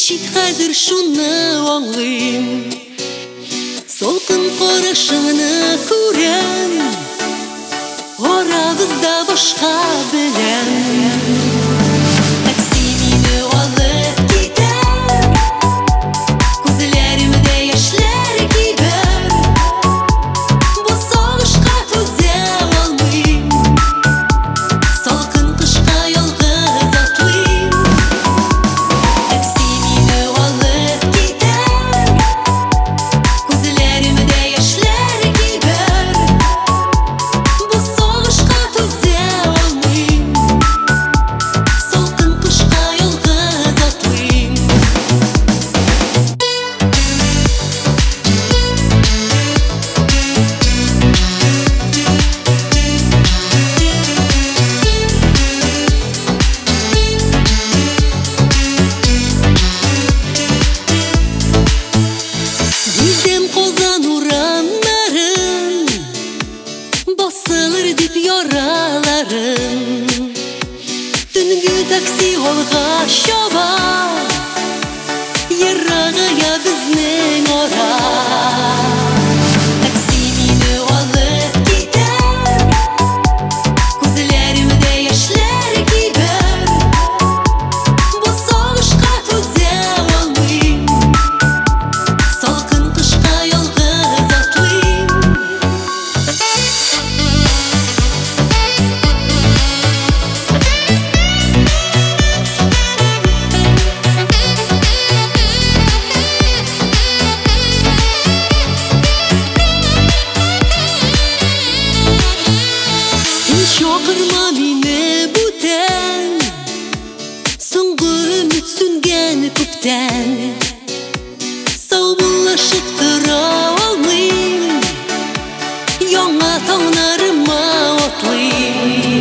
Ишит хәзер шуны аңлыйм, солкын карашыңны күрәм, арабызда башка беләм. Такси мине алып китәр, күзләремдә яшьләр кибәр, бу сагышка түзә алмыйм, салкын кышка ялгыз атлыйм. Такси мине алып китәр, күзләремдә яшьләр кибәр, бу сагышка түзә алмыйм, салкын кышка ялгыз атлыйм. Биздем Казан урамнарын, басылыр дип яраларым. Төнге такси алга чаба, ерагая безнең ара. Такси мине алып китәр, күзләремдә яшьләр кибәр, бу сагышка түзә алмыйм, салкын кышка ялгыз атлыйм. Син чакырма мине бүтән, соңгы өмет сүнгән күптән. Саубуллашып тора алмыйм, яңа таңнарыма атлыйм.